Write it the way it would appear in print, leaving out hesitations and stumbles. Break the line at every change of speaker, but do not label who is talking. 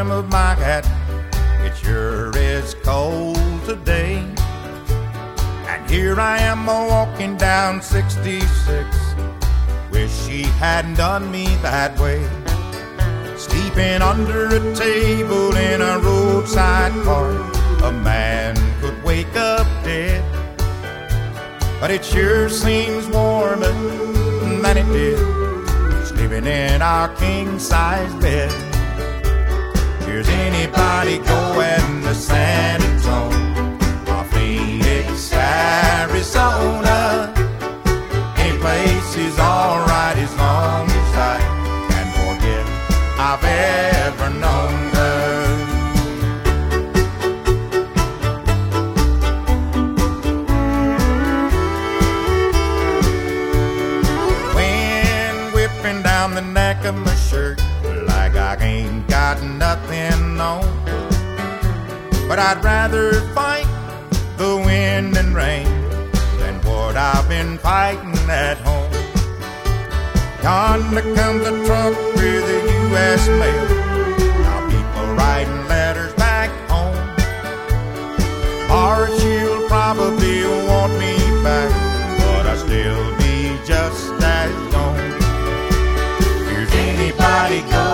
brim of my hat. It sure is cold today. And here I am walking down 66. Wish she hadn't done me that way. Sleeping under a table in a roadside car. A man could wake up dead, but it sure seems warmer than it did sleeping in our king-size bed. Here's anybody going to San Antonio or Phoenix, Arizona. Any place is alright as long as I can forget I've ever known her. Wind whipping down the neck of my shirt like I ain't got nothing on. But I'd rather fight the wind and rain than what I've been fighting at home. Yonder comes a truck with the U.S. mail. Now people writing letters back home. Or she'll probably want me back, but I'll still be just as gone. Here's anybody going